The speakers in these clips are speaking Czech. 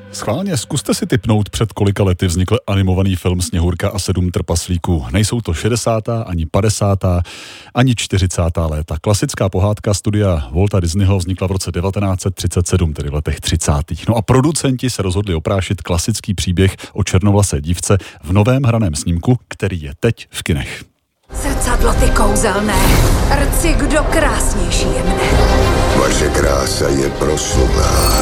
Schválně, zkuste si tipnout, před kolika lety vznikl animovaný film Sněhurka a 7 trpaslíků. Nejsou to 60., ani 50., ani 40. léta. Klasická pohádka studia Walta Disneyho vznikla v roce 1937, tedy v letech 30. No a producenti se rozhodli oprášit klasický příběh o černovlasé dívce v novém hraném snímku, který je teď v kinech. Zrcadlo ty kouzelné, rci kdo krásnější je mne. Vaše krása je proslulá.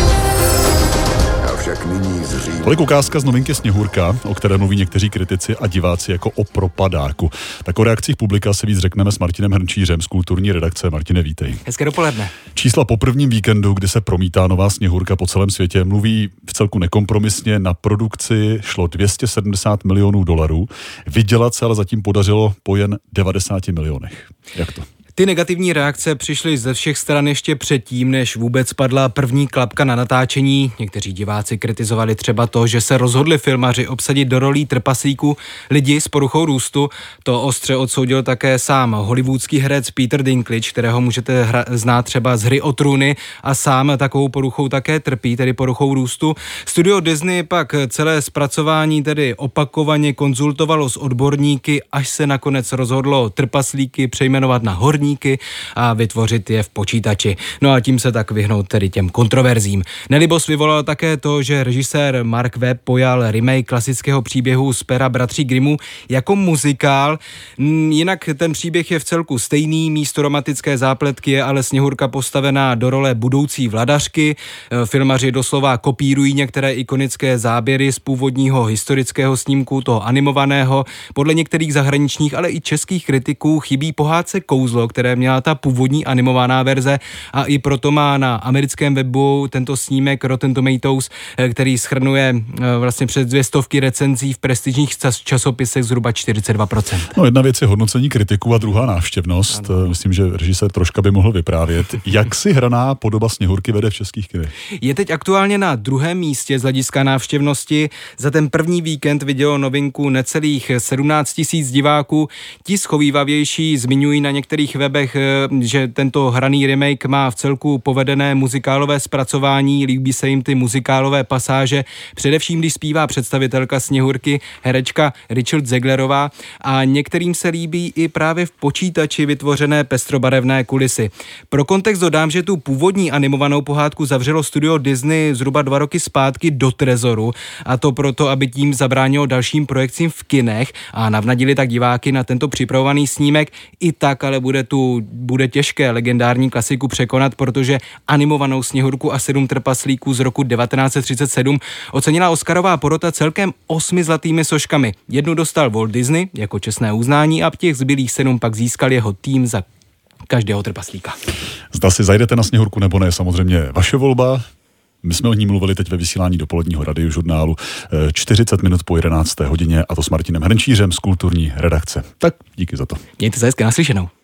Avšak nyní zřejmě... Tolik ukázka z novinky Sněhurka, o které mluví někteří kritici a diváci jako o propadáku. Tak o reakcích publika se víc řekneme s Martinem Hrnčířem z kulturní redakce. Martine, vítej. Hezké dopoledne. Čísla po prvním víkendu, kdy se promítá nová Sněhurka po celém světě, mluví v celku nekompromisně. Na produkci šlo $270 milionů. Vydělat se ale zatím podařilo po jen 90 milionech. Jak to? Ty negativní reakce přišly ze všech stran ještě předtím, než vůbec padla první klapka na natáčení. Někteří diváci kritizovali třeba to, že se rozhodli filmaři obsadit do rolí trpaslíků lidi s poruchou růstu. To ostře odsoudil také sám hollywoodský herec Peter Dinklage, kterého můžete znát třeba z Hry o trůny, a sám takovou poruchou také trpí, tedy poruchou růstu. Studio Disney pak celé zpracování tedy opakovaně konzultovalo s odborníky, až se nakonec rozhodlo trpaslíky přejmenovat na horníky a vytvořit je v počítači. No a tím se tak vyhnout tedy těm kontroverzím. Nelibost vyvolalo také to, že režisér Mark Webb pojal remake klasického příběhu z pera bratří Grimmů jako muzikál. Jinak ten příběh je v celku stejný, místo romantické zápletky je ale Sněhurka postavená do role budoucí vladařky. Filmaři doslova kopírují některé ikonické záběry z původního historického snímku, toho animovaného. Podle některých zahraničních, ale i českých kritiků chybí pohádce Kouzlo, které měla ta původní animovaná verze, a i proto má na americkém webu tento snímek Rotten Tomatoes, který shrnuje vlastně přes 200 recenzí v prestižních časopisech, zhruba 42%. No, jedna věc je hodnocení kritiků a druhá návštěvnost. Ano. Myslím, že režisér troška by mohl vyprávět. Jak si hraná podoba Sněhurky vede v českých kinech? Je teď aktuálně na druhém místě z hlediska návštěvnosti. Za ten první víkend vidělo novinku necelých 17 000 diváků. Ti schovývavější zmiňují na některých webech, že tento hraný remake má v celku povedené muzikálové zpracování, líbí se jim ty muzikálové pasáže, především když zpívá představitelka Sněhurky, herečka Richard Zeglerová, a některým se líbí i právě v počítači vytvořené pestrobarevné kulisy. Pro kontext dodám, že tu původní animovanou pohádku zavřelo studio Disney zhruba 2 roky zpátky do trezoru, a to proto, aby tím zabránilo dalším projekcím v kinech a navnadili tak diváky na tento připravovaný snímek. I tak ale bude těžké legendární klasiku překonat, protože animovanou Sněhurku a 7 trpaslíků z roku 1937 ocenila Oscarová porota celkem 8 zlatými soškami. Jednu dostal Walt Disney jako čestné uznání a těch zbylých 7 pak získal jeho tým za každého trpaslíka. Zda si zajdete na Sněhurku nebo ne, samozřejmě vaše volba. My jsme o ní mluvili teď ve vysílání dopoledního radiožurnálu 40 minut po 11. hodině, a to s Martinem Hrnčířem z kulturní redakce. Tak díky za to. Mějte se hezky, naslyšenou.